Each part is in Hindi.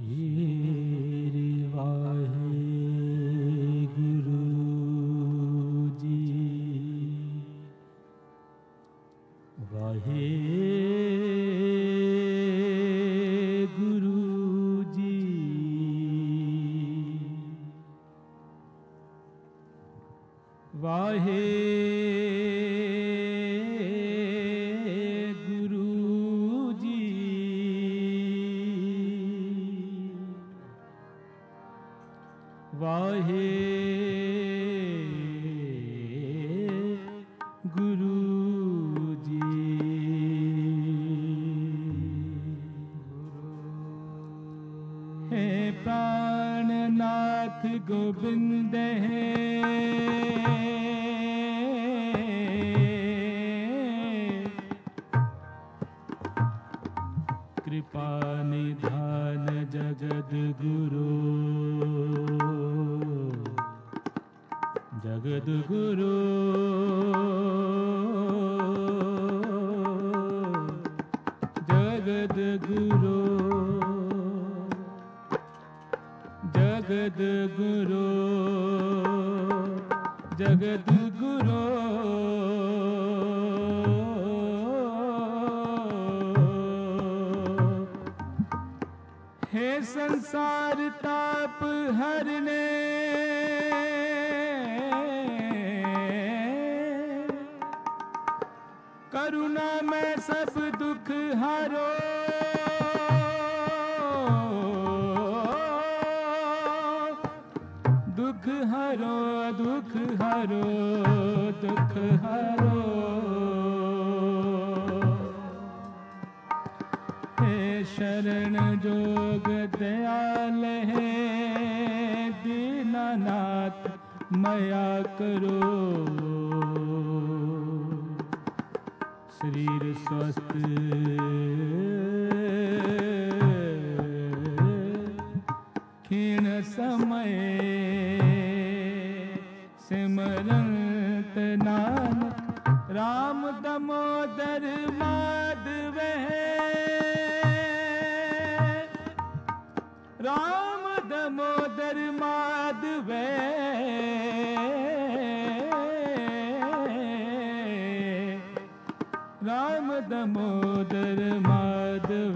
श्री वाहेगुरु जी। वाहेगुरु जी। वाहेगुरु जी। वाहेगुरु जी। हे प्राणनाथ गोविंद है, कृपा निधान जगद गुरु, जगद गुरु, जगद गुरु, जगद गुरु, जगद गुरु। हे संसार ताप हरने, करुणा में सब दुख हारो, दुख हरो, दुख हरो, दुख हरो। हे शरण जोग दयाल है, दीनानाथ मया करो, शरीर स्वस्थ क्षीण समय, सिमरंत नानक राम दामोदर माधव है, राम दामोदर माधव, राम दामोदर माधव,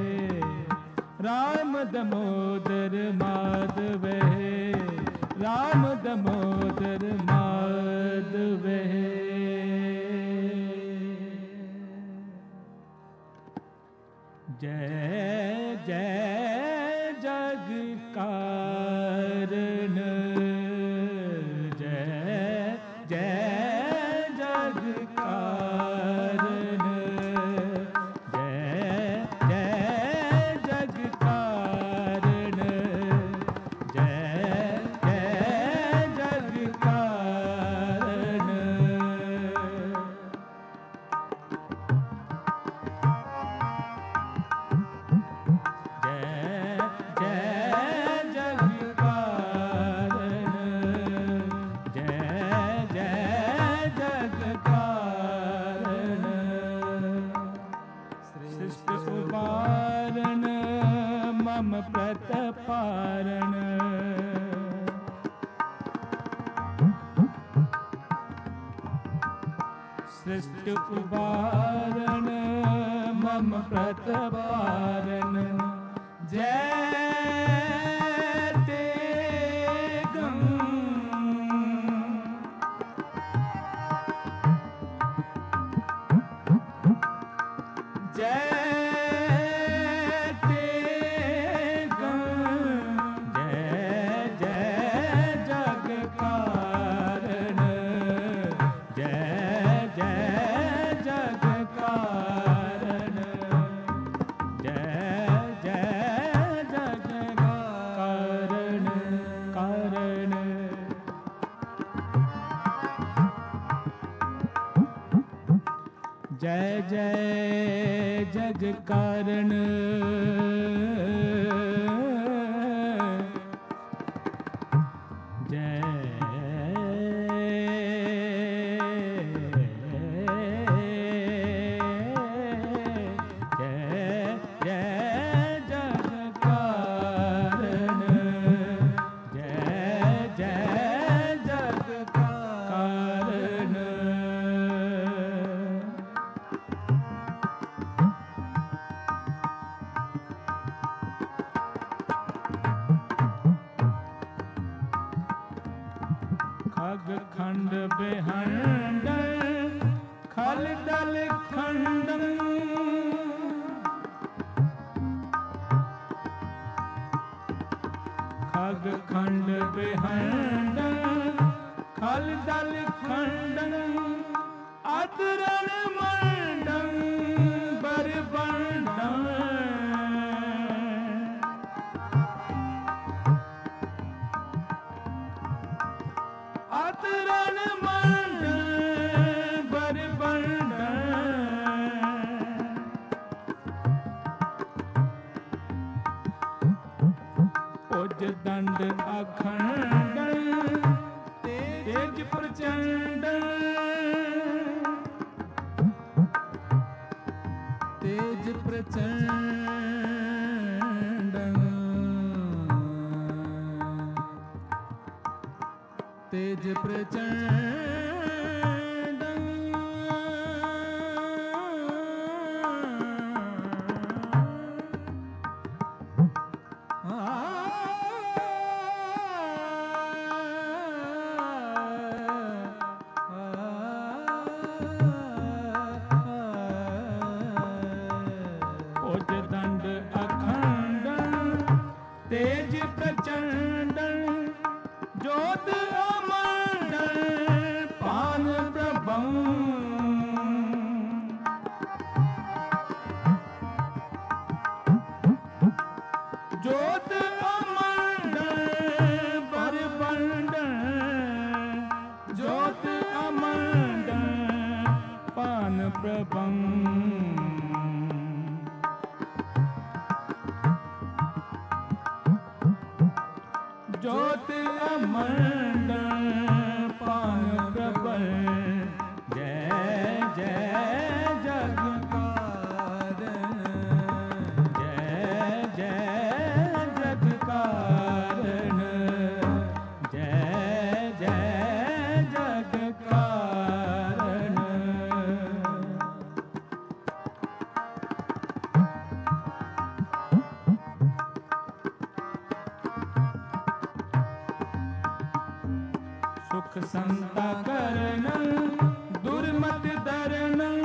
राम दामोदर माधव, राम दामोदर माधव। जय जय जग कारण, जय जय जग कारण, जय जय जग कारण, जय जय जग कारण। प्रतपारण, सृष्टि उबारण मम प्रतपारण, जय तेगम, जय जय जय जग कारण, जय जय जय जग कारण। खंड बेहंडन खल दल खंडन खग खंड बेहंडन खल दल खंडन अतरण मंडन बर बंडन अतरण मंडन बर बंडन उज दंड अखंडन तेज प्रचंडन तेज प्रचंडन तेज प्रचंडन उज दंड अखंडन तेज प्रचंडन जोत अमंडन पान प्रभं जोत अमंडन पर बंडन जोत अमंडन पान प्रभं ज्योत अमंडन पान प्रबल जय जय जगकारण जय जय जगकारण जय जय जगकारण सुख संता करणं दुर्मत दरणं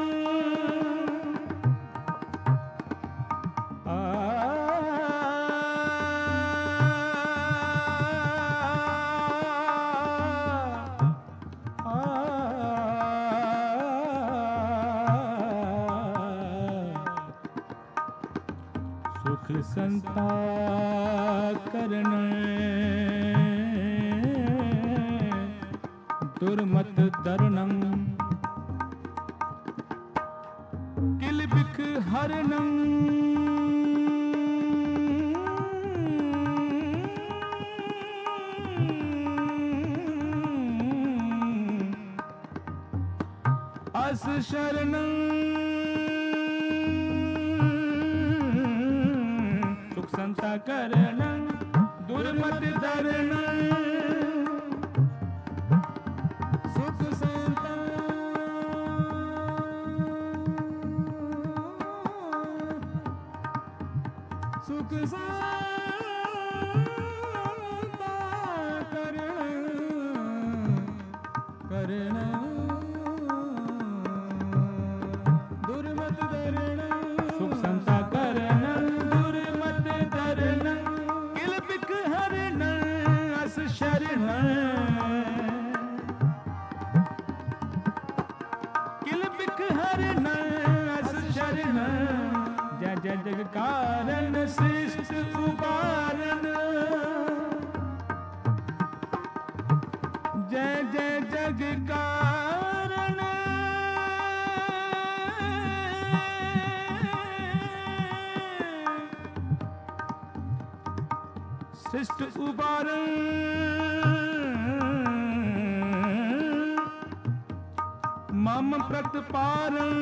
सुख संता करणं दुर्मत दरणं किलबिख हरणं अस शरणं सुख संता करणं दुर्मत दरणं सुख संता सुख संता करणं दुर्मत दरणं सुख संता करणं दुर्मत दरणं किलबिख हरणं अस शरणं किलबिख हरणं अस शरणं जय जय जगकारण श्रेष्ठ उबारण जय जय जगकारण श्रेष्ठ उबारण मम प्रतिपारण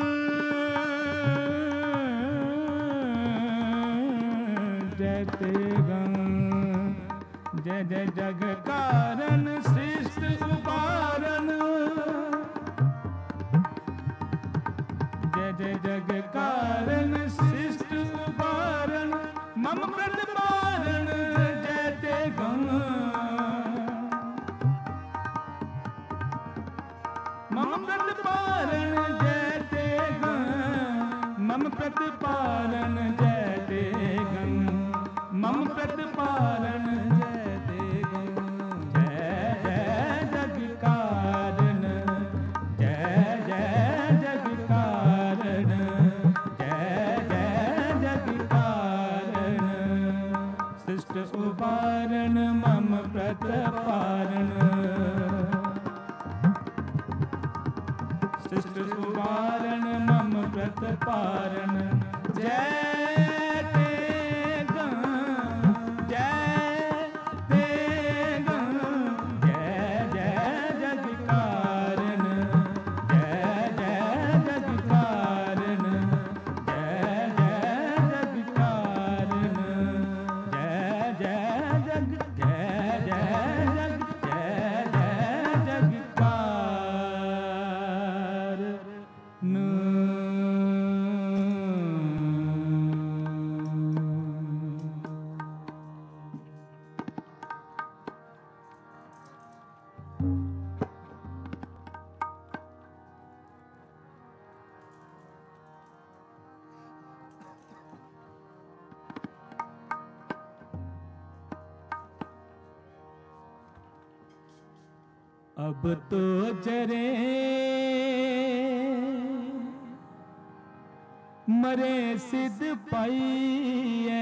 जय ते गं जय जय जगकारण श्रेष्ठ उबारण जय जय जगकारण श्रेष्ठ उबारण मम प्रतिपारण जय ते गं उबारण मम प्रतपारण शिष्ट उबारण मम प्रतपारण जय अब तो जरे मरे सिद्ध पाइए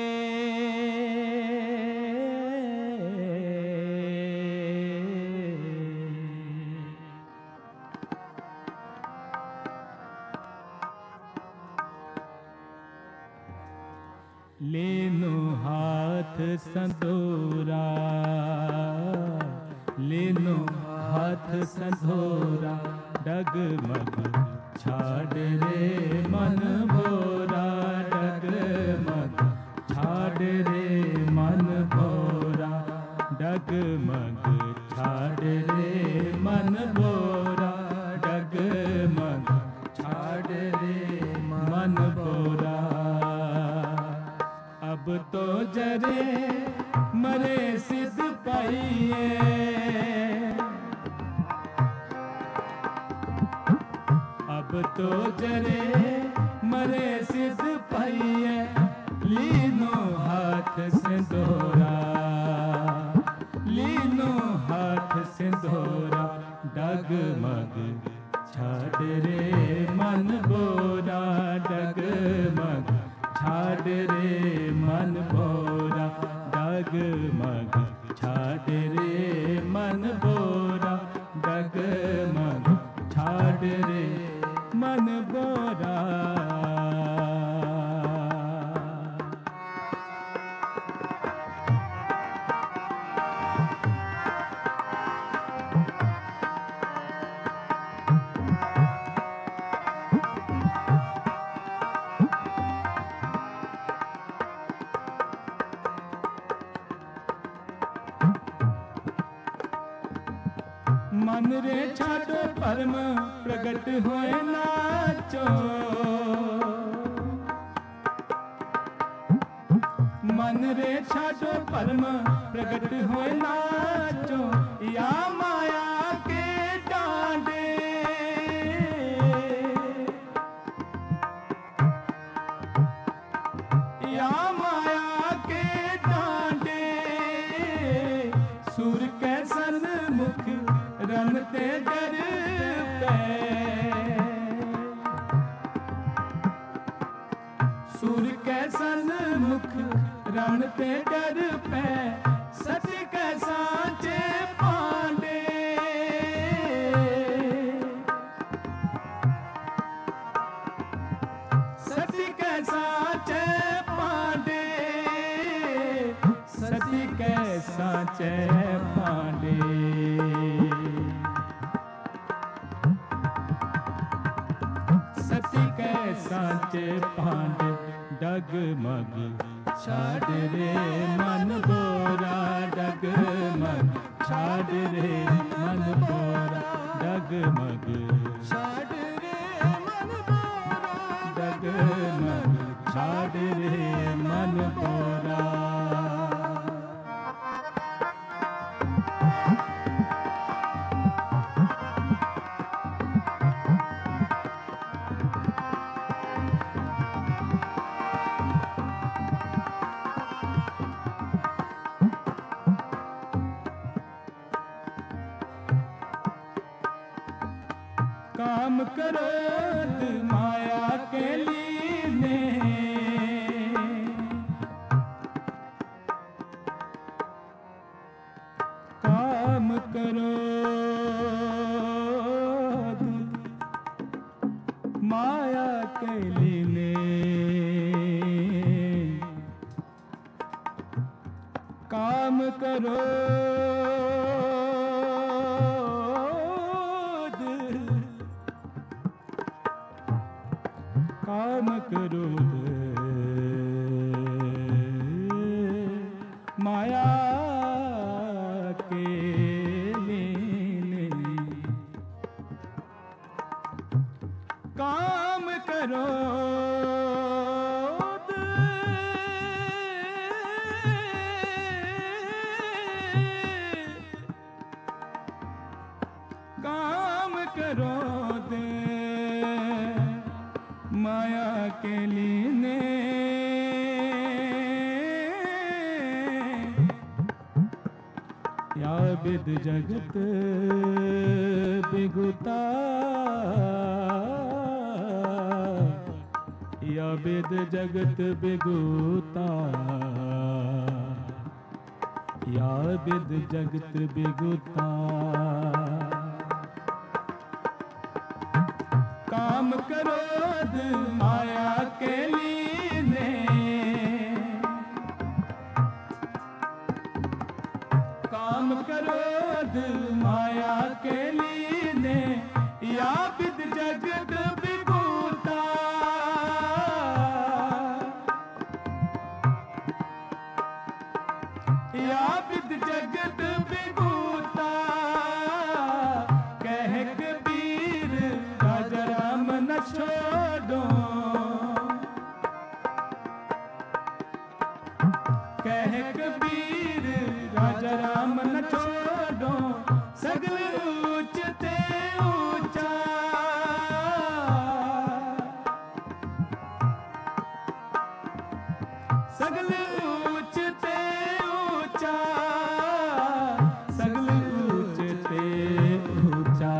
लेनो हाथ संदोरा लेनो हाथ संधोरा डगमग छाड़ रे मन भोरा डगमग छाड़ रे मन भोरा डगमग छाड़ रे मन भोरा डगमग छाड़ रे मन भोरा अब तो जरे मरे सिद्ध पाइए अब तो जरे मरे सिद्ध पाइए लीनो हाथ सिंदूरा लीनो हाथ सिंदूरा डगमग छाड़ रे मन बोरा डगमग छाड़ रे मन बोरा डगमग छाड़ रे मन बोरा डगमग छाड़ रे मन बोरा मन रे छाड़ो परम प्रगट होए नाचो मन रे छाड़ो परम प्रगट होए नाचो या माया के डांडे या माया के डांडे सूर के सन्मुख रमते डर पे सूर के सन्मुख रमते डर पे सत्य के सांचे पांडे सत्य के सांचे पांडे सत्य के सांचे पांडे सांचे पांडे डगमग छाड़ रे मन बोरा डगमग छाड़ रे मन बोरा डगमग छाड़ रे मन बोरा डगमग छाड़ रे मन बोरा काम क्रोध माया के लीने क्रोध माया के लीने, काम क्रोध काम क्रोध माया के लीने, काम क्रोध काम क्रोध माया के लीने, या विद जगत बिगुता, या विद जगत बिगुता, या विद जगत बिगुता। काम क्रोध माया के लीने, काम क्रोध माया के लीने, या विद जगत बिगुता, या विद जगत बिगुता। कह कबीर राजा राम न छोड़ो, कह कबीर राजा राम न छोड़ो, सगल ऊंच ते ऊंचा, सगल ऊंच ते ऊंचा, सगल ऊंच ते ऊंचा।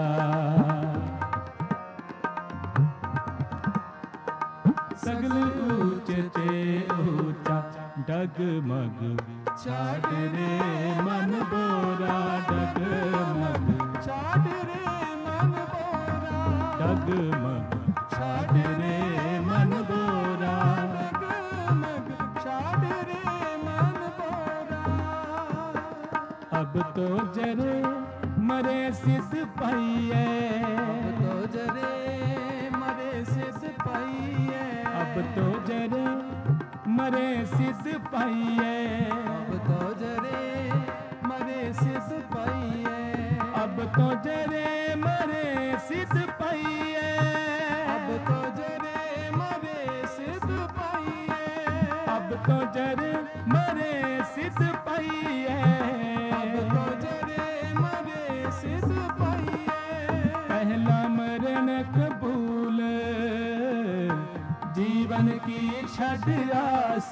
सगल ऊंच ते ऊंचा। डगमग छाड़ रे मन बोरा, डगमग छाड़ रे मन बोरा, डगमग छाड़ रे मन बोरा, डगमग छाड़ रे मन बोरा। अब तो जरे मरे सिद्ध पाइए, अब तो जरे मरे सिद्ध पाइए, अब तो जरे मरे सिद्ध पाइए, अब तो जरे मरे सिद्ध पाइए, अब तो जरे मरे सिद्ध पाइए, अब तो जरे मरे सिद्ध पाइए, अब तो जरे मरे सिद्ध पाइए, अब तो जरे मरे सिद्ध पाइए। पहला मरण कबूल जीवन की छठ आस,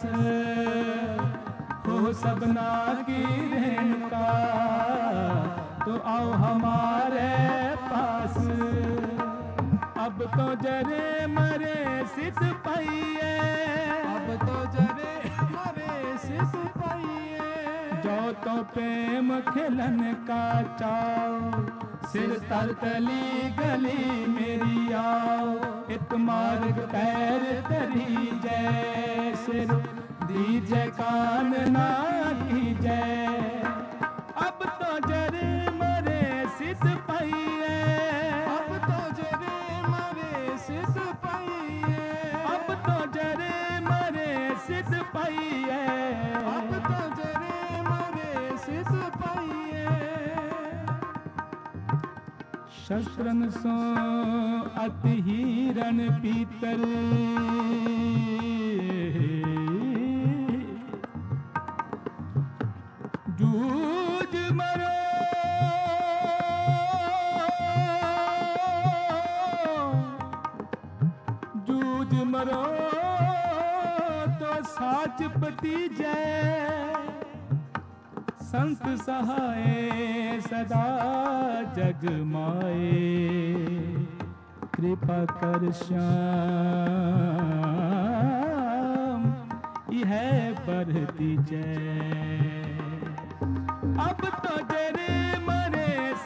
हो सबना की रेणुका, तो आओ हमारे पास। अब तो जरे मरे सिद्ध पाइए, अब तो जरे मरे सिद्ध पाइए। जो तो प्रेम खिलन का चाओ, सिर तर तली गली मेरी आओ, इत मार्ग पैर तरी जय, सिर दीजय कान ना कीजय। अब तो जरे मरे सिद्ध पाइए, अब तो जरे मरे सिद्ध पाइए, अब तो जरे मरे सिद्ध पाइए, अब तो जरे मरे सिद्ध पाइए। शस्त्रन सो अति हिरण पीतर, जूझ मरो जूझ मरो तो साच पति जय, संत सहाय सदा जग माए, कृपा कर श्याम यह बढ़ती जय। अब तो जरे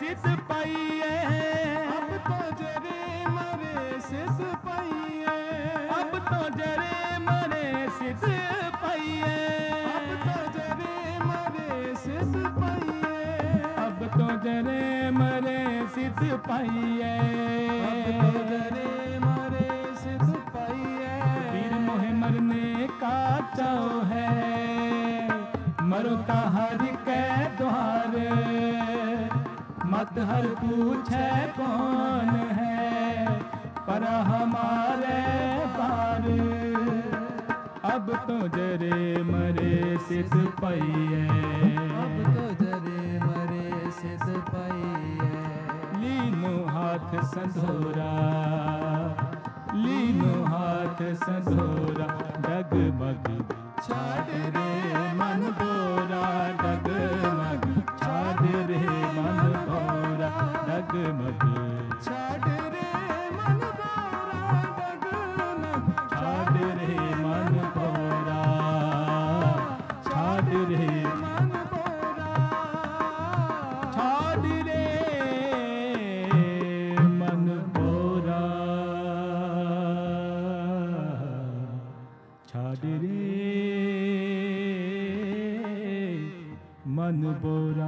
सिद्ध पाइए, अब तो जरे मरे सिद्ध पाइए, अब तो जरे मरे सिद्ध पाइए, अब तो जरे मरे सिद्ध पाइए, अब तो जरे मरे सिद्ध पाइए, अब तो जरे मरे सिद्ध पाइए। वीर मोहे मरने का चाव है, मरो ता हर के द्वार, मत हर पूछे कौन है, पर हमारे पार। अब तो जरे मरे सिद्ध पाइए, अब तो जरे मरे सिद्ध पाइए। लीनो हाथ संधोरा, लीनो हाथ संधोरा, डगमग छाड़ रे मन भोरा, डगमग छाड़ रे मन भोरा, डगमग छाड़ रे मन भोरा, डगमग छाड़ रे मन भोरा, छाड़ रे मन भोरा, छाड़ रे मन भोरा, छाड़ रे मन भोरा।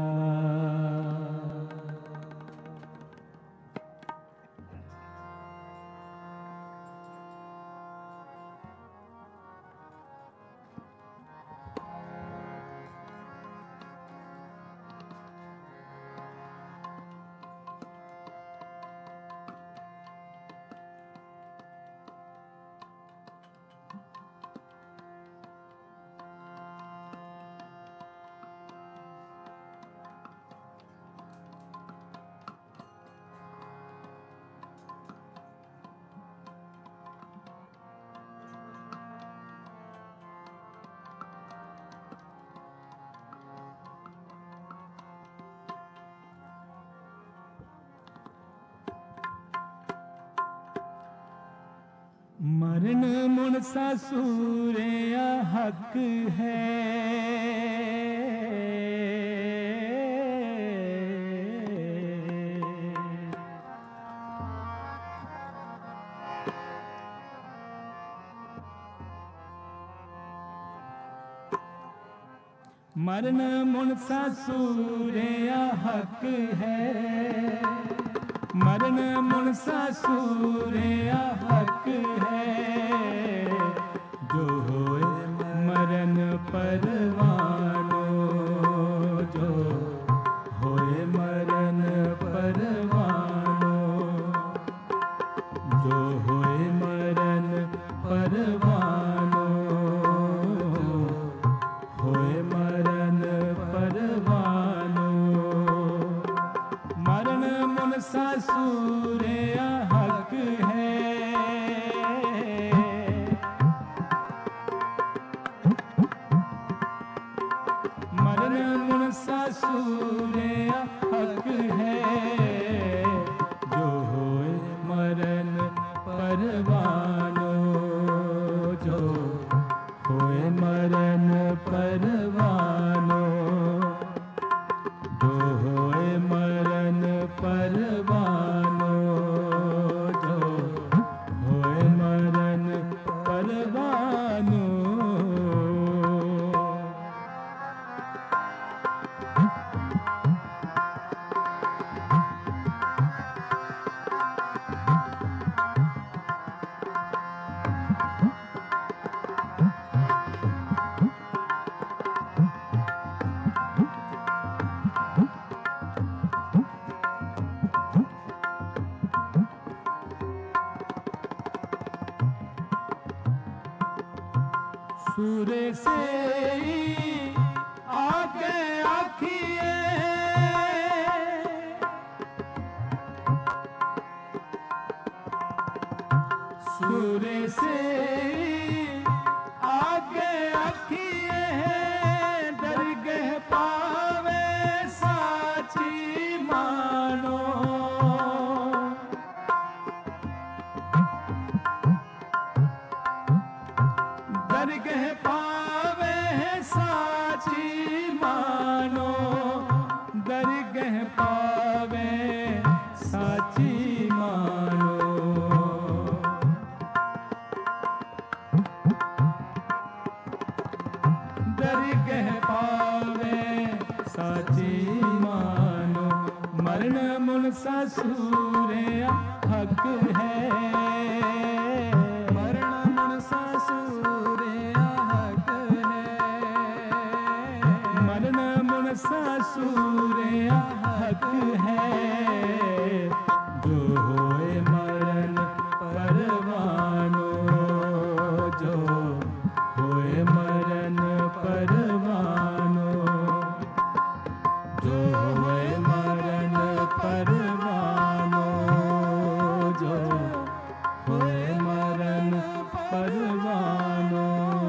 मरण मुनसा सूर्य हक है, मरण मुनसा सूर्य हक है, मरण मुनसा सूर्य हक है, जो होए मरण परवानो, जो होए मरण परवानो, जो होए मरण परवानो, होए मरण परवानो, मरण मुनसा सूर्य हक है, मरण मुनसा सूर्य हक है, जो होए मरण परवानो, जो होए मरण परवानो, जो होए मरण परवानो, जो होए मरण परवानो। सूर्य से ही आगे आखिए, सूर्य से ही आगे आखिए, दरगह पावे साची मानो, दरगह पावे साची मानो, दरगह पावे दरगह पावे साची मानो मरण मुन ससुरे हक है मरण मुन ससुरे हक है मरण मुन ससुरे हक है जो होए मरण परवानो जो होए मरण परवानो जो होए मरण परवानो जो होए मरण परवानो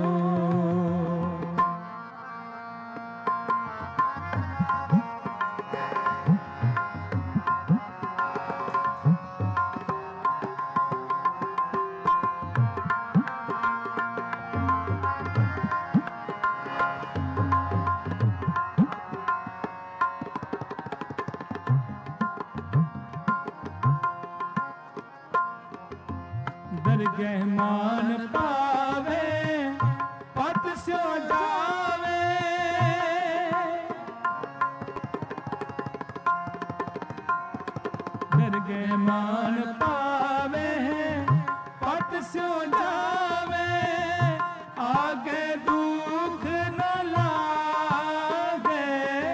दरगह मान पावे पत स्यो जावे दरगह मान पावे पत स्यो जावे आगे दुख न लागे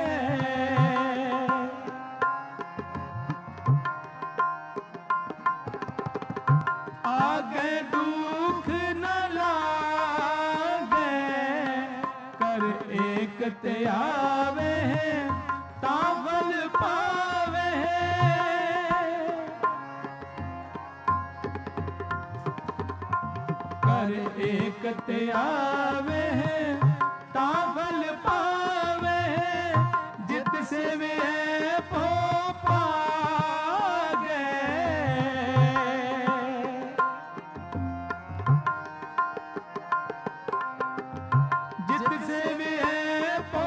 आगे दुख न लागे कर एक त्यावे तावल पावे कर एक त्यावे तावल पावे जित से वे पो पागे जित से वे पो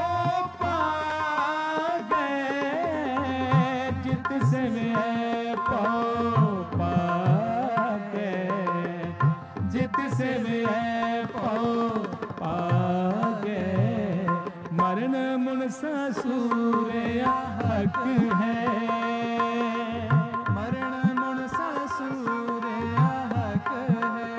पागे जित से वे पो पागे जित से वे पो पागे मरण मुन ससुरे हक है मरण मुन ससुरे हक है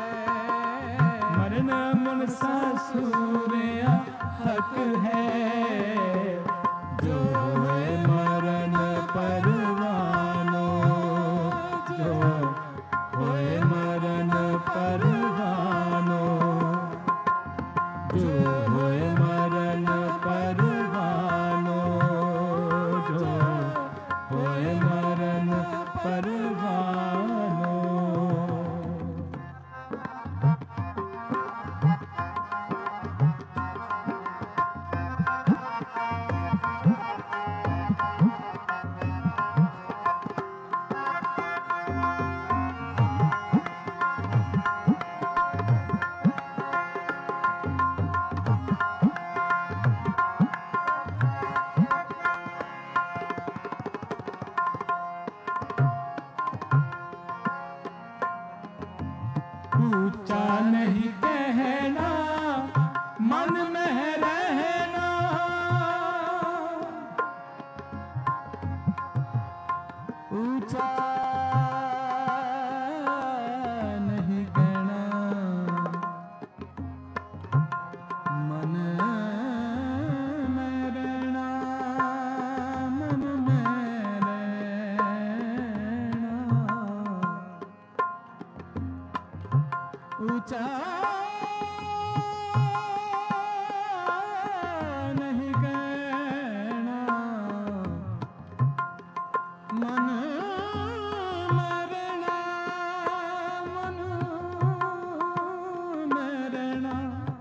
मरण मुन ससुरे हक है जो होए मरण परवानो जो होए मरण परवानो जो होए मरण परवानो जो होए मरण परवानो ऊंचा नहीं कहना मन में रहना ऊंचा नहीं कहना मन में रहना मन में रहना ऊंचा नहीं कहना मन मरना मन मरना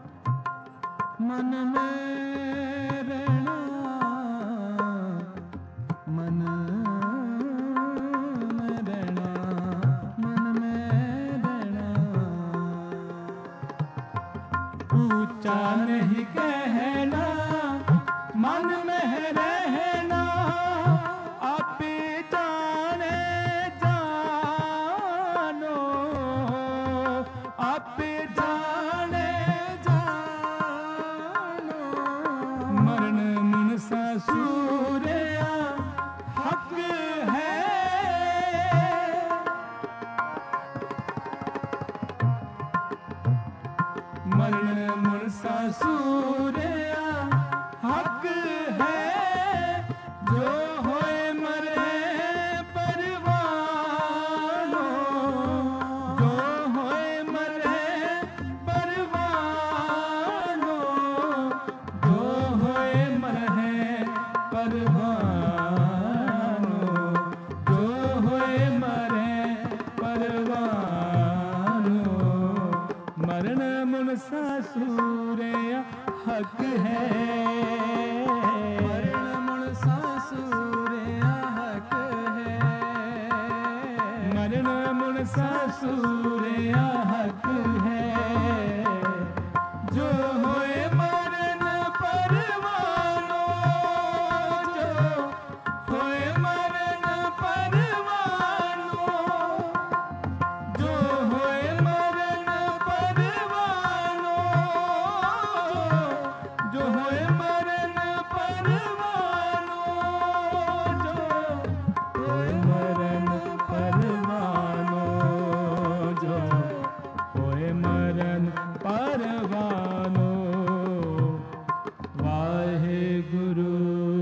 मन मरना मन मरना मन मरना ऊंचा नहीं कहना मन में रहना आप जाने जानो आप जाने जानो मुनसा सूरिया हक है जो होए मरे परवानो जो होए मरे परवानो जो होए मरे परवानो जो होए मरे परवानो मरण मुनसा सूरिया हक है मरण मुनसा सूरिया हक है मरण मुनसा सूरिया हक है जो होए मरण परवानो जो होए मरण परवानो जो होए मरण परवानो जो होए मरण परवानो जो होए मरण परवानो जो होए मरण परवानो वाहे गुरु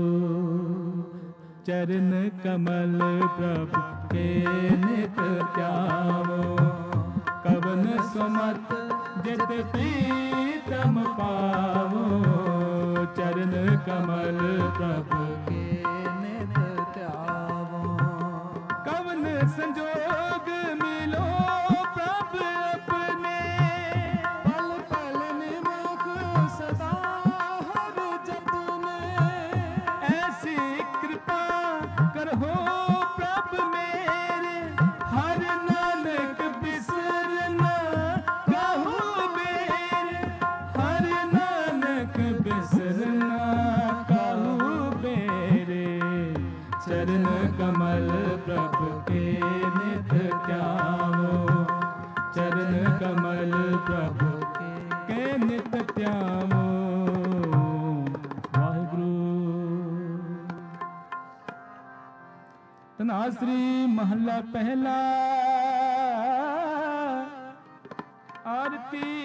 चरण कमल प्रभु के नित ध्यावो कवन सुमत जित प्रीतम पावो चरण कमल प्रभु के नित त्यावो कवन संजोग मिलो प्रभु अपने पल पल निमुख सदा हर जतने ऐसी कृपा करहो प्रभु मेरे हर नानक बिसरना कहो बेरे हर नानक बिसरना कहो बेरे चरण कमल प्रभु के नित ध्यावो चरण कमल प्रभु के नित ध्यावो वाहिगुरु तनासरी महला पहला आरती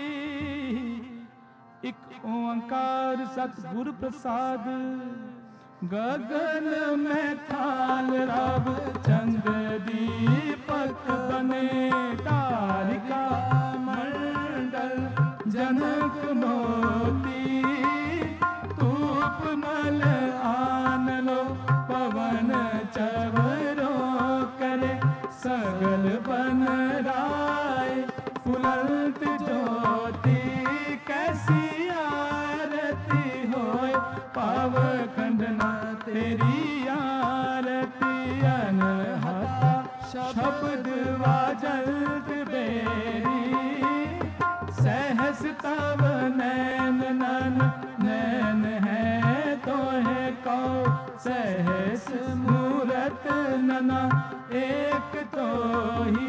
एक ओंकार सतगुर प्रसाद गगन में थाल रब चंद दीपक बने तारिका मंडल जनक मोती धूप मल आन लो पवन चवरो करे सगल बन राय फुलंत ज्योति कैसी आरती होय पाव खंडना तेरी आरती अनहता शब्द वाजत बेरी सहस तव नैन नन नैन है तो है कौ सहस मूरत नना एक तो ही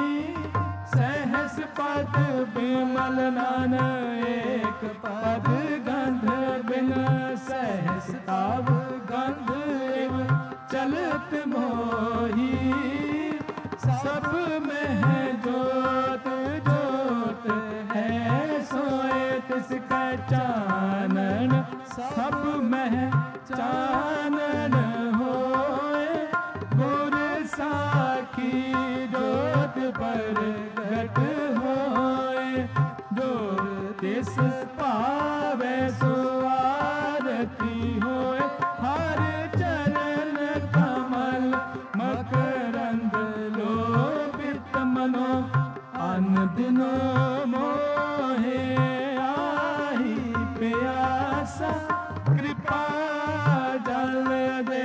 सहस पद बिमल नान एक पद गंध बिन सहस ताव गंध एव चलत मोही सब में है जोत जोत है सोए तिसका चानन सब में है चानन होए गुर साखी जोत पर घट होए जो तिस पावे सुआरती होए हर चरण कमल मकरंद लोभित मनो अन दिनो मोहे आही प्यासा कृपा जल दे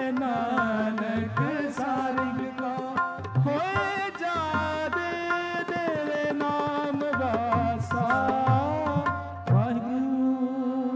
नानक सारिग को होए जादे तेरे नाम वासा वाहिगुरू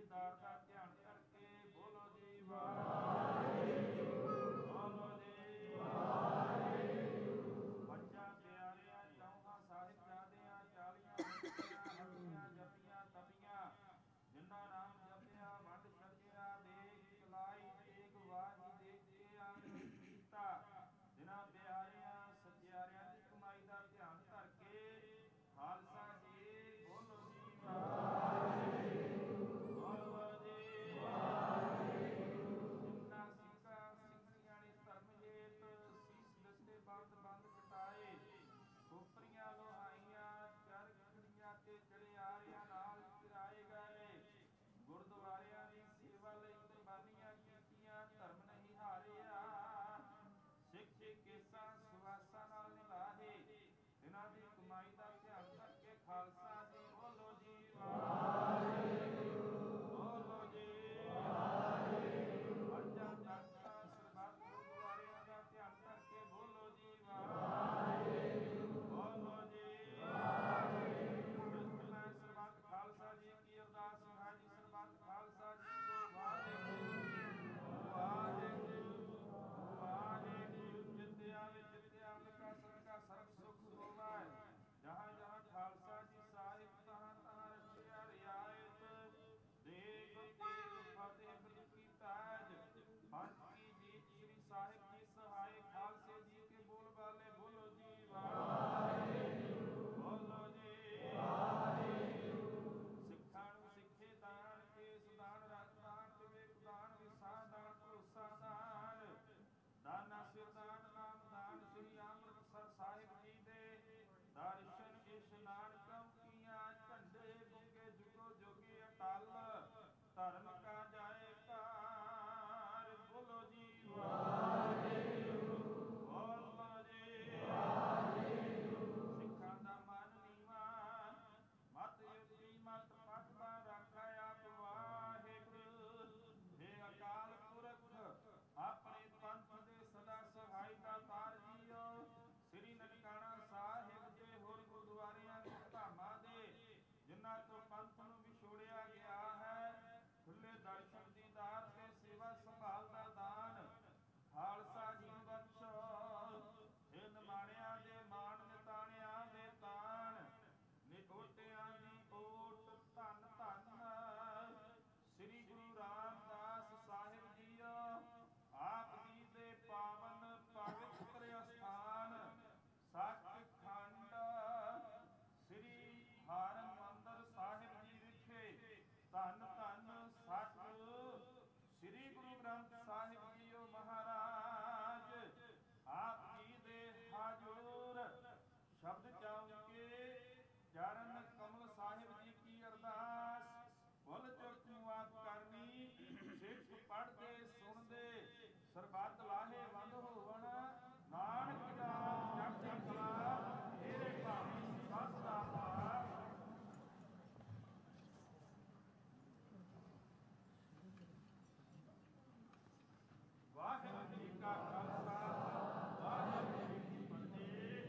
ਦੀਦਾਰ ਦਾ ਧਿਆਨ ਕਰਕੇ ਬੋਲੋ ਜੀ ਵਾਹਿਗੁਰੂ, ਬੋਲੋ ਜੀ ਵਾਹਿਗੁਰੂ। ਬੱਚਾ ਪਿਆਰਿਆਂ ਚੌਹਾਂ ਸਾਹਿਬਜ਼ਾਦਿਆਂ 40 ਹੱਟੀਆਂ ਜਪੀਆਂ ਤਪੀਆਂ, ਜਿਨ੍ਹਾਂ ਨਾਮ ਜਪਿਆ ਵੰਡ ਛਕਿਆ ਦੇਖ ਚਲਾਈ ਤੇਗ ਵਾਹੀ ਦੇਖ ਕੇ ਆਨੰਦ ਕੀਤਾ, ਜਿਨ੍ਹਾਂ ਪਿਆਰਿਆਂ ਸਚਿਆਰਿਆਂ ਦੀ ਕਮਾਈ ਦਾ ਧਿਆਨ ਧਰ ਕੇ ਖਾਲਸਾ ਜੀ ਬੋਲੋ ਜੀ ਵਾਹਿਗੁਰੂ, ਬੋਲੋ ਜੀ ਵਾਹਿਗੁਰੂ। ਜਿਨ੍ਹਾਂ ਸਿੱਖਾਂ ਸਿੱਖਣੀਆਂ ਨੇ ਧਰਮ ਹੇਤ ਸੀਸ ਦਸਤੇ ਬੰਦ ਬੰਦ ਕਟਾਏ, ਖੋਪਰੀਆਂ ਲੋਹਾਈਆਂ ਚਰਖੜੀਆਂ ਤੇ ਚੜਿਆਰਿਆਂ ਨਾਲ ਚਿਰਾਏ ਗਏ, ਗੁਰਦੁਆਰਿਆਂ ਦੀ ਸੇਵਾ ਲਈ ਕੁਰਬਾਨੀਆਂ ਕੀਤੀਆਂ, ਧਰਮ ਨਹੀਂ ਹਾਰਿਆ, ਸਿੱਖ ਕੇਸਾਂ ਸੁਵਾਸਾਂ ਨਾਲ ਨਿਭਾਏ, ਇਹਨਾਂ ਦੀ ਕਮਾਈ ਦਾ ਧਿਆਨ ਕਰਕੇ ਖਾਲਸਾ ਜੀ ਬੋਲੋ ਜੀ ਵਾਹਿਗੁਰੂ, ਬੋਲੋ ਜੀ ਵਾਹਿਗੁਰੂ। ਪੰਜਾਂ ਤਖਤਾਂ ਸਰਬੱਤ ਗੁਰਦੁਆਰਿਆਂ ਦਾ ਧਿਆਨ ਕਰਕੇ ਬੋਲੋ ਜੀ ਵਾਹਿਗੁਰੂ, ਬੋਲੋ ਜੀ ਵਾਹਿਗੁਰੂ। ਮੈਂ ਸਰਬੱਤ ਖਾਲਸਾ ਜੀ ਕੀ ਅਰਦਾਸ ਹਾਜੀ ਸਰਬੱਤ ਖਾਲਸਾ ਜੀ ਕੋ ਵਾਹਿਗੁਰੂ ਵਾਹਿਗੁਰੂ ਵਾਹਿਗੁਰੂ। ਜਿੱਥੇ ਆਵੇ ਕਾ ਸਦਕਾ ਸਰਬ ਸੁਖ ਹੋਵੈ, ਜਹਾਂ ਜਹਾਂ ਖਾਲਸਾ ਜੀ ਸਾਹਿਬ ਤਹਾਂ ਤਹਾਂ ਰਚਿਆ ਰਿਆਇਤ, ਦੇਖ ਤੇਗ ਫਤਿਹ ਬਿਰਦ ਕੀ ਤਾਜ, ਪੰਜ ਕੀ ਜੀਤ ਸ੍ਰੀ ਸਾਹਿਬ ਜੀ ਸਹਾਇ, ਖਾਲਸੇ ਜੀ ਕੇ ਬੋਲ ਬਾਲੇ ਬੋਲੋ ਜੀ ਵਾਹਿਗੁਰੂ, ਬੋਲੋ ਜੀ ਵਾਹਿਗੁਰੂ। ਸਿੱਖਾਂ ਨੂੰ ਸਿੱਖੇ ਦਾਨ, ਕੇਸ ਦਾਨ, ਰਤ ਦਾਨ, ਵਿਵੇਕ ਦਾਨ, ਵਿਸਾਹ ਦਾਨ, ਭਰੋਸਾ ਦਾਨ, ਦਾਨਾ ਸਿਰ ਦਾਨ, ਨਾਮ ਦਾਨ, ਸ੍ਰੀ ਅੰਮ੍ਰਿਤਸਰ ਸਾਹਿਬ ਜੀ ਦੇ ਦਰਸ਼ਨ ਇਸ਼ਨਾਨ ਕਮ ਕੀਆਂ, ਝੰਡੇ ਗੁੰਗੇ ਜੁਗੋ ਜੋਗੀ ਅਟਲ, ਧਰਮ ਕਾ ਜਾਏਕਾਰ ਬੋਲੋ ਜੀ ਵਾਹਿਗੁਰੂ, ਬੋਲੋ ਜੀ ਵਾਹਿਗੁਰੂ। ਸਿੱਖਾਂ ਦਾ ਮਨ ਨੀਵਾ, ਮਤ ਉੱਚੀ ਮਤ ਪੱਟਦਾ ਰੱਖਾ ਆਪ ਵਾਹਿਗੁਰੂ, ਹੇ ਅਕਾਲ ਪੁਰਖ ਆਪਣੇ ਪੰਥ ਦੇ ਸਦਾ ਸਹਾਈ ਦਾ ਤਾਰ ਜੀਓ, ਸ੍ਰੀ ਨਨਕਾਣਾ ਸਾਹਿਬ ਦੇ ਹੋਰ ਗੁਰਦੁਆਰਿਆਂ ਦੇ ਧਾਮਾਂ ਦੇ ਜਿਨ੍ਹਾਂ ਤੋਂ ਪੰਥ ਨੂੰ ਵਿਛੋੜਿਆ ਗਿਆ ਹੈ, ਖੁੱਲੇ ਦਰਸ਼ਨ ਦੀਦਾਰ ਤੇ ਸੇਵਾ ਸੰਭਾਲ ਦਾ ਦਾਨ ਖਾਲਸਾ ਜੀ ਬਖਸ਼ੋ, ਹੇ ਨਿਮਾਣਿਆਂ ਦੇ ਮਾਣ ਨਿਤਾਣਿਆਂ ਦੇ ਤਾਣ, ਨਿਕੋਟਿਆਂ ਦੀ ਓਟ ਧੰਨ ਧੰਨ ਸ੍ਰੀ ਗੁਰੂ ਰਾਮਦਾਸ ਸਾਹਿਬ ਜੀਓ, ਆਪ ਜੀ ਦੇ ਪਾਵਨ ਪਵਿੱਤਰ ਅਸਥਾਨ ਸੱਚਖੰਡ ਸ੍ਰੀ ਹਰਿਮੰਦਰ ਸਾਹਿਬ ਜੀ ਵਿਖੇ ਧੰਨ ਧੰਨ ਸੱਚ ਸ੍ਰੀ ਗੁਰੂ ਗ੍ਰੰਥ ਸਾਹਿਬ ਜੀਓ ਮਹਾਰਾਜ, ਆਪ ਜੀ ਦੇ ਹਾਜ਼ੂਰ ਸ਼ਬਦ ਚਾਉ ਕੇ ਚਰਨ ਕਮਲ ਸਾਹਿਬ ਜੀ ਕੀ ਅਰਦਾਸ, ਭੁੱਲ ਚੁੱਕ ਮੁਆਫ ਕਰਨੀ, ਸਿੱਖ ਪੜ੍ਹਦੇ ਸੁਣਦੇ ਸਰਬੱਤ ਲਾਹੇ ਵੰਦ ਹੋਵਣ, ਨਾਨਕ ਨਾਮ ਚੜ੍ਹਦੀ ਕਲਾ ਤੇਰੇ ਭਾਵੇਂ ਸਤ ਦਾ ਪਾਰ। ਵਾਹਿਗੁਰੂ ਜੀ ਕਾ ਖਾਲਸਾ, ਵਾਹਿਗੁਰੂ ਜੀ ਕੀ ਫਤਿਹ।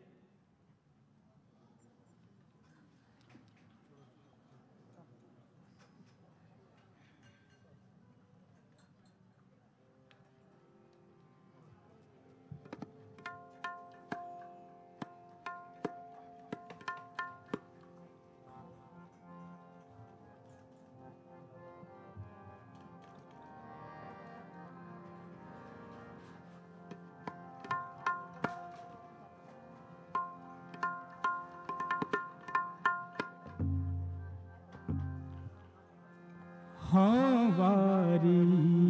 ਹਾਂ ਵਾਰੀ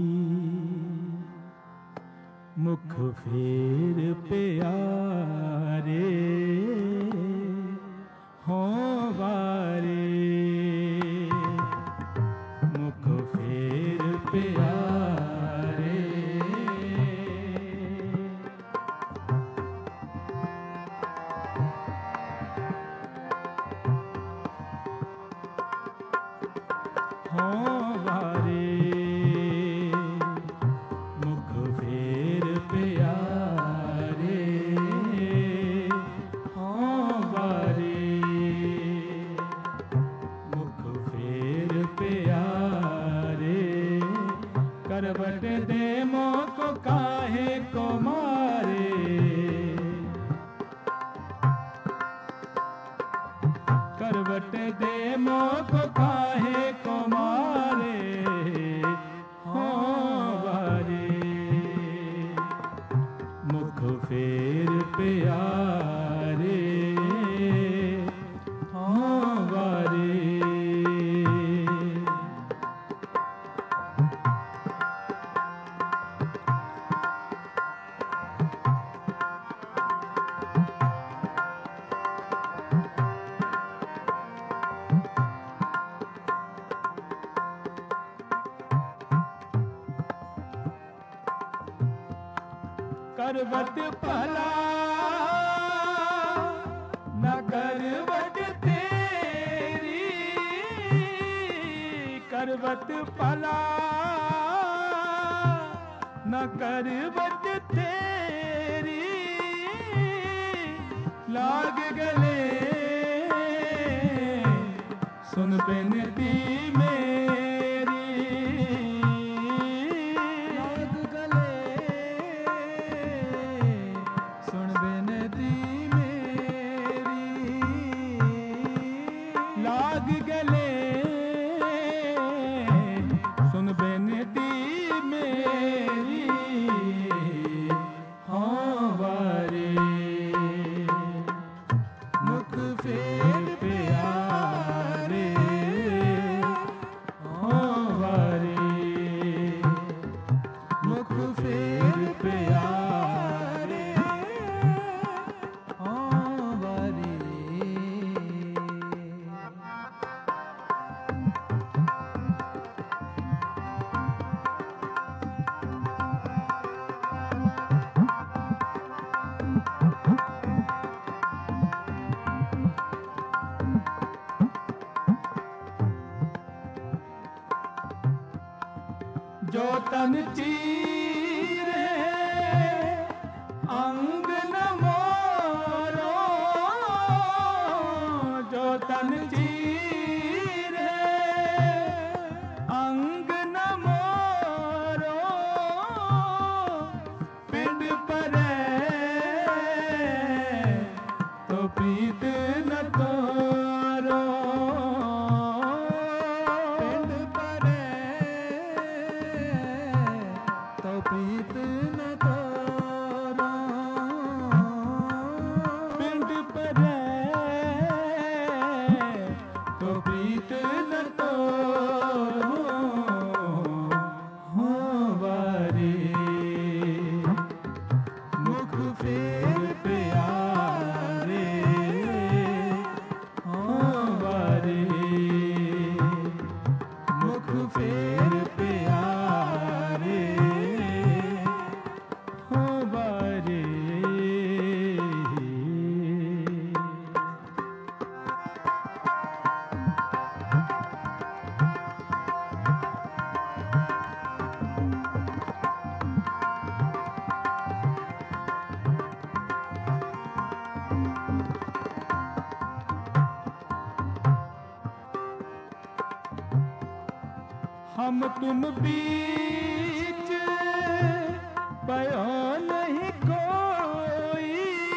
ਮੁਖ ਫੇਰ ਪਿਆਰੇ, ਹਾਂ ਵਾਰੀ ਮੁਖ ਫੇਰ ਪਿਆਰੇ, ਹਾਂ ਵਾਰੇ ਮੁਖ ਫੇਰ ਪਿਆਰੇ, ਹਾਂ ਵਾਰੇ ਮੁਖ ਫੇਰ ਪਿਆਰੇ। करवट दे मोह को काहे को मारे हो वारे मुख फेर प्यारे हो वारे करवट भला न करवट तेरी करवट भला न करवट तेरी लाग गले सुन बिनती मेरी लाग गले सुन बिनती मेरी लाग गले सुन बिनती मेरी हाँ वारे मुख फेर प्यारे हाँ वारे मुख फेर प्यारे हाँ वारे जो तन चीरे अंग न मोरो जो तन चीरे अंग न मोरो पिंड परे तो प्रीत न तोरो पिंड परे तो प्रीत न तोरो पिंड परे तो प्रीत न तोरो हो वारे मुख फेर प्यारे हो वारे मुख फेर प्यारे हो वारे हम तुम बीच पयो नहीं कोई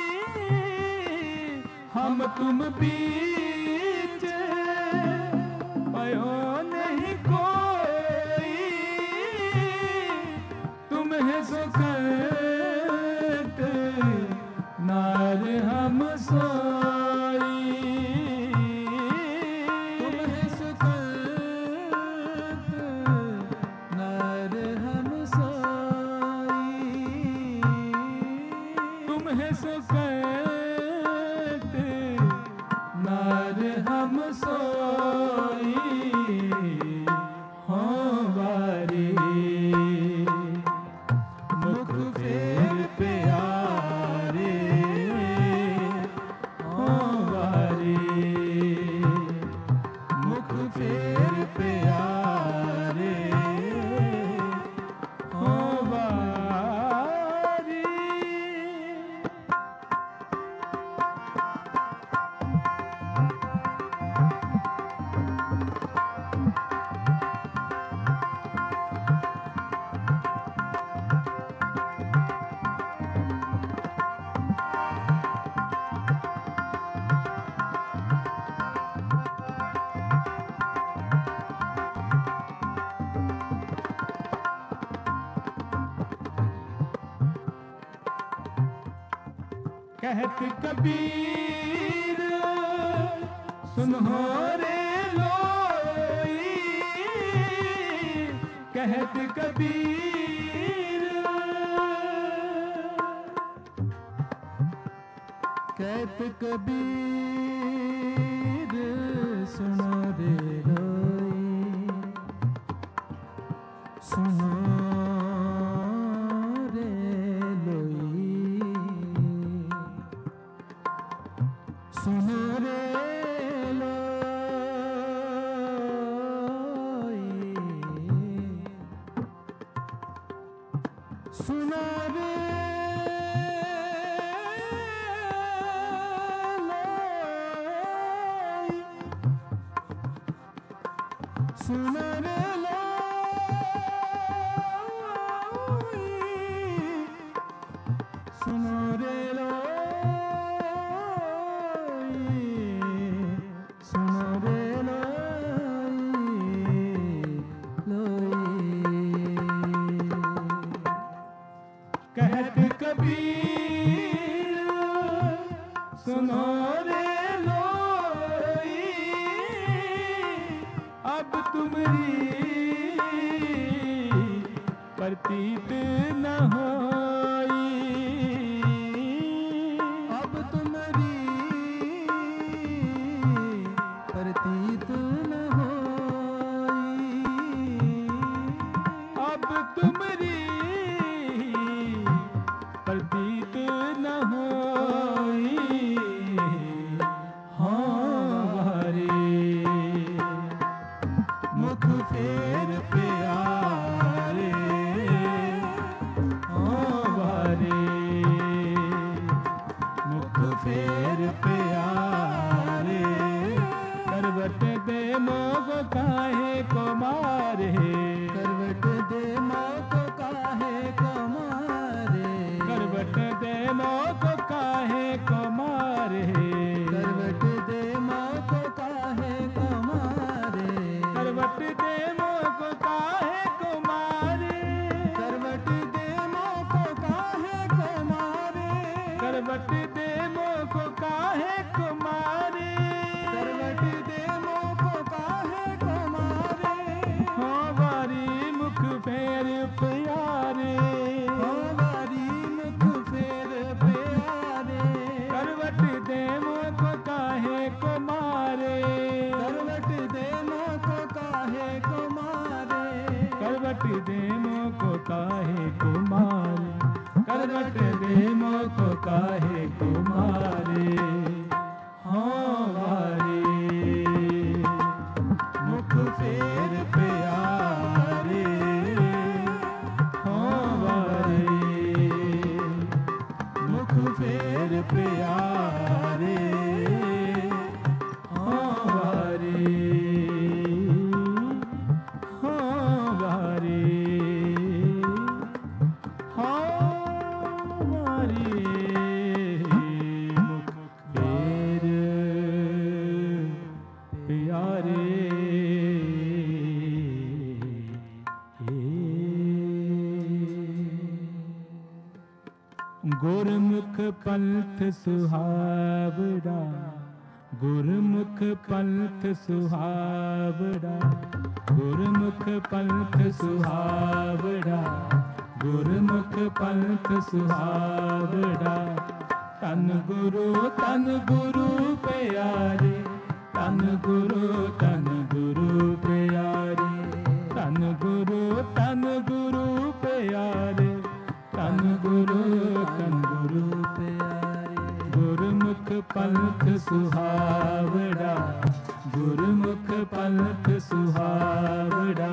हम तुम बीच पयो नहीं कोई तुम्हें सुखत नार हम सोई तुम्हें सुखत नार हम सोई तुम्हें सुखत नार हम सोई हो वारे मुख फेर प्यारे हो वारे मुख फेर प्यारे हो वारे कहत कबीर सुनो रे लोई, कहत कबीर, कहत कबीर सुनो रे लोई, सुनो रे लोई, सुनो रे लोई, सुनो रे सुनो रे लोई, सुनो रे लोई, सुनो रे लोई, कहत कबीर सुनो रे लोई, अब तुमरी प्रतीत न होई, अब तुमरी प्रतीत न होई, अब तुमरी प्रतीत न होई, हमारे मुख फेर प्यारे, हमारे मुख फेर प्यारे, करवट दे मोग काहे को मारे, करवट दे मौत काहे को मारे, करवट दे मोग काहे को मारे, करवट दे मौत काहे को मारे, करवट दे मोग काहे को मारे, करवट दे मौत काहे को मारे, करवट दे मोग काहे को मारे, करवट दे मौत काहे को मारे, हो बारी मुख फेर प्यारे, हमारी मुख फेर प्यारे, करवट दे मोग काहे को मारे, करवट दे मौत काहे को मारे, करवट दे मोग काहे को मारे, करवट दे मोग काहे को मारे, हमारे मुख फेर प्यारे, हमारे मुख फेर प्यारे, हमारे हमारे हमारे मुख फेर प्यारे, गुरमुख पंथ सुहावड़ा, गुरमुख पंथ सुहावड़ा, गुरमुख पंथ सुहावड़ा, गुरमुख पंथ सुहावड़ा, तन गुरु प्यारे, तन गुरु प्यारे, तन गुरु प्यारे, तन गुरु प्यारे, गुरमुख पंथ सुहावड़ा, गुरमुख पंथ सुहावड़ा,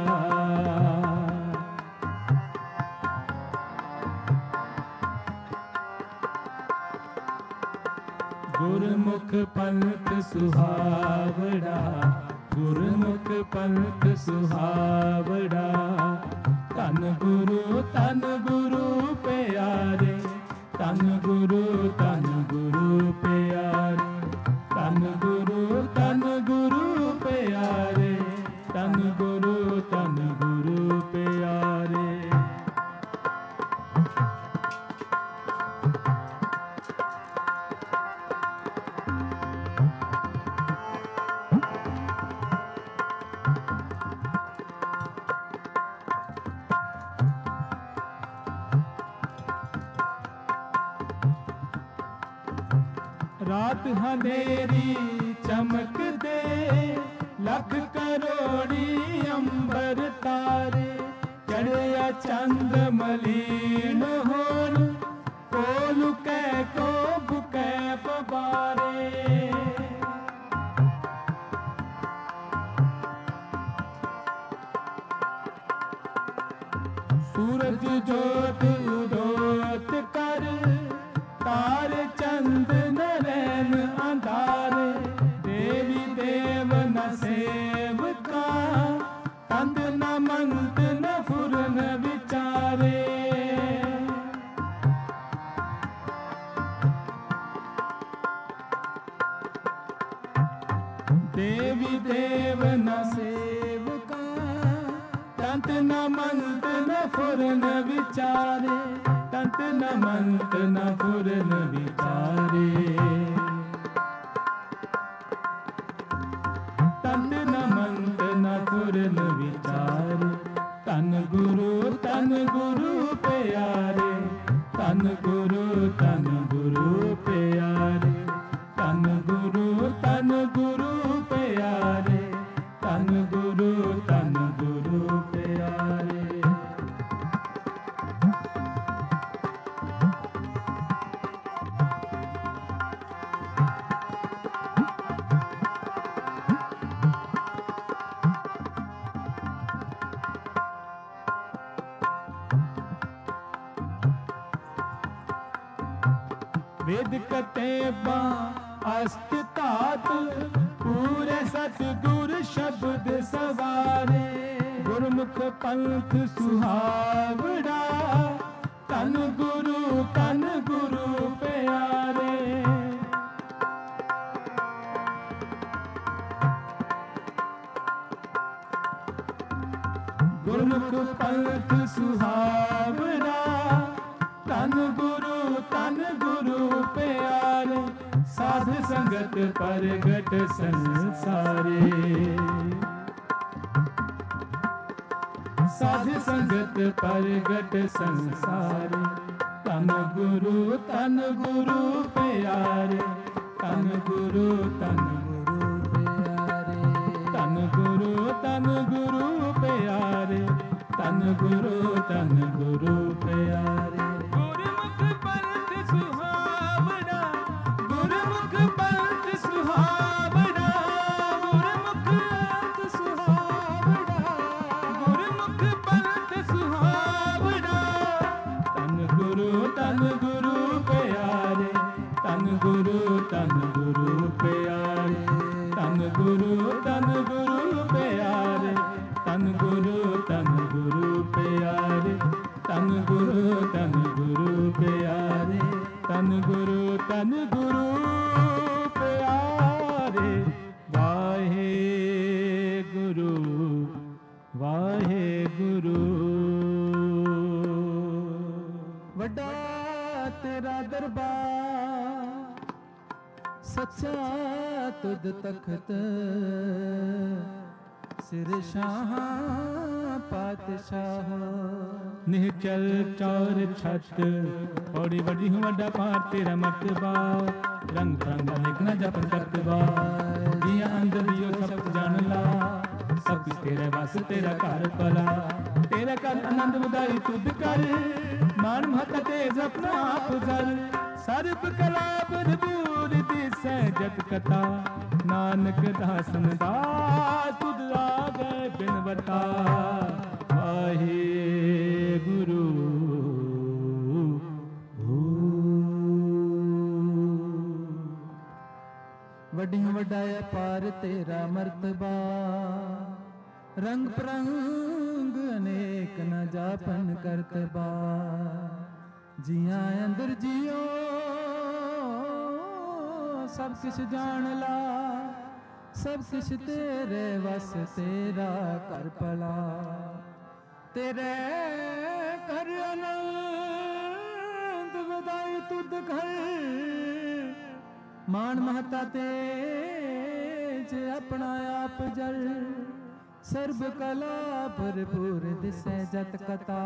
गुरमुख पंथ सुहावड़ा, गुरमुख पंथ सुहावड़ा, तन गुरु प्यारे, तन गुरु प्यारे, तन गुरु प्यारे, तन गुरु प्यारे, ਰਾਤ ਹਨੇਰੀ ਚਮਕਦੇ, ਲੱਖ ਕਰੋੜੀ ਅੰਬਰ ਤਾਰੇ, ਚੜਿਆ ਚੰਦ ਮਲੀਨ ਹੋਣ, ਕੋ ਲੁਕੈ ਕੋ ਬੁਕੈ ਪਬਾਰੇ। ਸੂਰਜ ਜੋਤ ਉਦੋਤ ਕਰ, ਤਾਰੇ ਚੰਦ ਨਰੈਣ ਅੰਧਾਰੇ, ਦੇਵੀ ਦੇਵ ਨ ਸੇਵਕਾ, ਤੰਦ ਨ ਮੰਤ ਨ ਫੁਰਨ ਵਿਚਾਰੇ। ਦੇਵੀ ਦੇਵ ਨ ਸੇਵਕਾ, ਤੰਤ ਨ ਮੰਤ ਨ ਫੁਰਨ ਵਿਚਾਰੇ, ਤੰਤ ਨ ਮੰਤ ਨ ਫੁਰਨ ਵਿਚਾਰੇ। ਤੰਤ ਨ ਮੰਤ ਨ ਫੁਰਨ ਵਿਚਾਰੇ। ਧੰਨ ਗੁਰੂ ਪਿਆਰੇ, ਧੰਨ ਗੁਰੂ ਪਿਆਰੇ, ਧੰਨ ਗੁਰੂ ਪਿਆਰੇ, ਧੰਨ ਗੁਰੂ ਪਿਆਰੇ। वेद कतेबा अष्ट धात, पूरे सतगुर शब्द सवारे, गुरमुख पंथ सुहावड़ा, तन गुरु प्यारे। गुरमुख पंथ सुहावड़ा, तन गुरु प्यारे। साध संगत परगट संसारे, साध संगत परगट संसारे। तन गुरु प्यारे, तन गुरु प्यारे, तन गुरु प्यारे, तन गुरु प्यारे। गुरमुख पंथ सुहावड़ा, गुरमुख पंथ सुहावड़ा, गुरमुख पंथ सुहावड़ा, गुरमुख पंथ सुहावड़ा। तन गुरु प्यारे, तन गुरु प्यारे, तन गुरु प्यारे, तन गुरु प्यारे, तन गुरु प्यारे, तन गुरु प्यारे। वाहे गुरु वड्डा तेरा दरबार, सच्चा तुद तखत, सिर शाह पातशाह। निहचल चौर छत, पौड़ी बड़ी हूँ वड्डा पार तेरा मर्तबा, रंग रंग अनेक न जपन करतबा। दिया अंदर दियो सब कुछ जान ला, सब कुछ तेरे बस तेरा घर भला। तेरा कर आनंद बधाई तुद कर, मान महत तेज अपना आप जल। सर्ब कला भरपूर दिसै जत कथा, नानक दासन दास तुद आगे बिनवता। वाहे गुरु वड्डियां वड्डाया पार तेरा मर्तबा, रंग परंग अनेक न जापन करतबा। जिया अंदर जियो सब किछ जान ला, सब किछ तेरे वस तेरा कर भला। तेरे कर आनंद बधाई तुद घर, मान महता तेज अपना आप जल। सर्ब कला भरपूर दिसै जत कथा,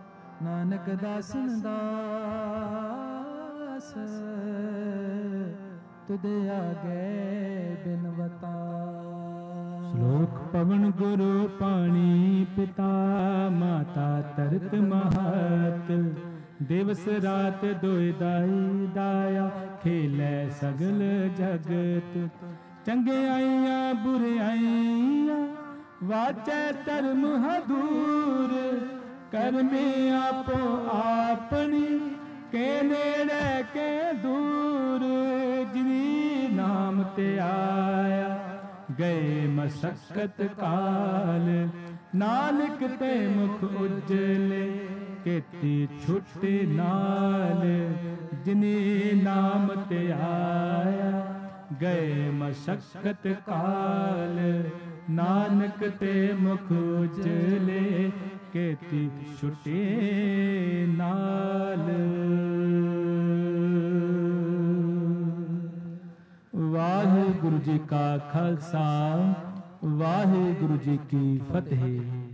नानक दासन दास ਤੁਧ ਆਗੇ ਬਿਨਵਤਾ। ਸ਼ਲੋਕ ਪਵਨ ਗੁਰੂ ਪਾਣੀ ਪਿਤਾ ਮਾਤਾ ਤਰਤ ਮਹਤ ਦਿਵਸ ਰਾਤ ਦੁਇ ਦਾਈ ਦਾਇਆ ਖੇਲੇ ਸਗਲ ਜਗਤ ਚੰਗਿਆਈਆਂ ਬੁਰਿਆਈਆਂ ਵਾਚੈ ਧਰਮ ਹਦੂਰ ਕਰਮੇ ਆਪੋ ਆਪਣੀ ਕੇ ਨੇੜੇ ਕੇ ਦੂਰ ਜਿਨੀ ਨਾਮ ਤੇ ਆਇਆ ਗਏ ਮਸਕਤ ਕਾਲ ਨਾਨਕ ਤੇ ਮੁਖ ਉਜਲੇ ਕੀਤੀ ਛੁੱਟੀ ਨਾਲ ਜਿਨੀ ਨਾਮ ਤੇ ਆਇਆ ਗਏ ਮਸਕਤ ਕਾਲ ਨਾਨਕ ਤੇ ਮੁਖ ਉਜਲੇ ਕੀਤੀ ਛੁੱਟੀ ਨਾਲ। ਵਾਹਿਗੁਰੂ ਜੀ ਕਾ ਖਾਲਸਾ ਵਾਹਿਗੁਰੂ ਜੀ ਕੀ ਫਤਿਹ।